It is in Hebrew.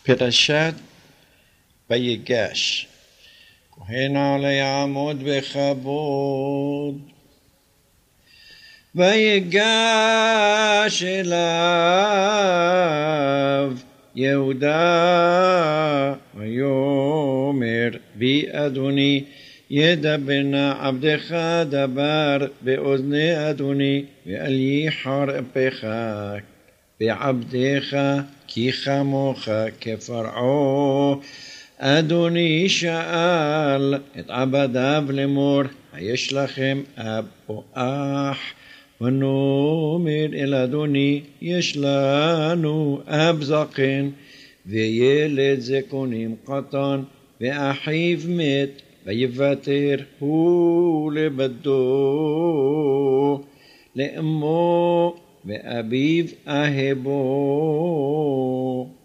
פרשת ויגש. כהן עלי יעמוד בכבוד, ויגש אליו יהודה ויאמר בי אדוני ידבר נא עבדך דבר באוזני אדוני ואל ייחר אפך בעבדך כי כמוך כפרעה. אדוני שאל את עבדיו לאמור היש לכם אב או אח? ונאמר אל אדוני יש לנו אב זקן וילד זקונים קטן ואחיו מת ויוותר הוא לבדו לאמו ואביו אהבו.